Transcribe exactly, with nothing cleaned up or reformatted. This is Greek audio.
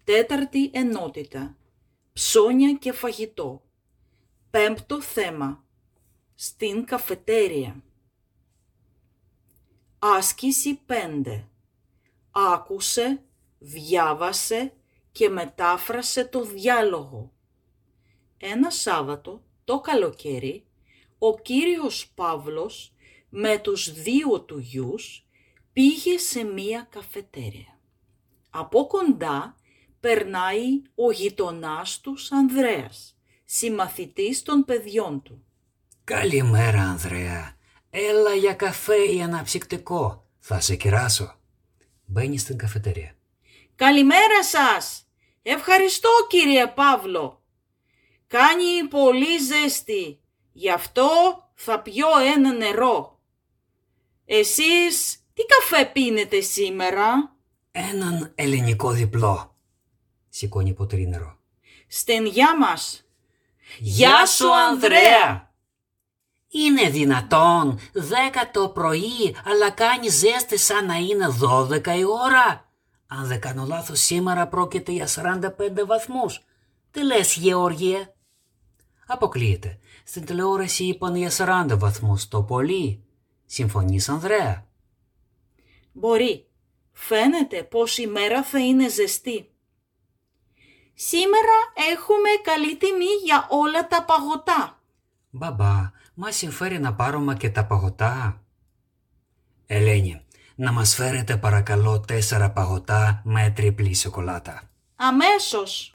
Τέταρτη ενότητα. Ψώνια και φαγητό. Πέμπτο θέμα. Στην καφετέρια. Άσκηση πέντε. Άκουσε, διάβασε και μετάφρασε το διάλογο. Ένα Σάββατο, το καλοκαίρι, ο κύριος Παύλος με τους δύο του γιους πήγε σε μία καφετέρια. Από κοντά περνάει ο γειτονάς τους Ανδρέας, συμμαθητής των παιδιών του. «Καλημέρα, Ανδρέα. Έλα για καφέ ή αναψυκτικό. Θα σε κεράσω». Μπαίνει στην καφετέρια. «Καλημέρα σας. Ευχαριστώ, κύριε Παύλο. Κάνει πολύ ζέστη. Γι' αυτό θα πιω ένα νερό. Εσείς τι καφέ πίνετε σήμερα?» «Έναν ελληνικό διπλό». Σηκώνει ποτήρι νερό. «Στενιά μας». «Γεια σου, Ανδρέα». «Είναι δυνατόν δέκα το πρωί, αλλά κάνει ζέστη σαν να είναι δώδεκα η ώρα? Αν δεν κάνω λάθος, σήμερα πρόκειται για σαράντα πέντε βαθμούς. Τι λες, Γεώργιε?» «Αποκλείεται. Στην τηλεόραση είπαν για σαράντα βαθμούς το πολύ. Συμφωνείς, Ανδρέα?» «Μπορεί. Φαίνεται πως η μέρα θα είναι ζεστή. Σήμερα έχουμε καλή τιμή για όλα τα παγωτά». «Μπαμπά, μας συμφέρει να πάρουμε και τα παγωτά». «Ελένη, να μας φέρετε παρακαλώ τέσσερα παγωτά με τριπλή σοκολάτα». «Αμέσως».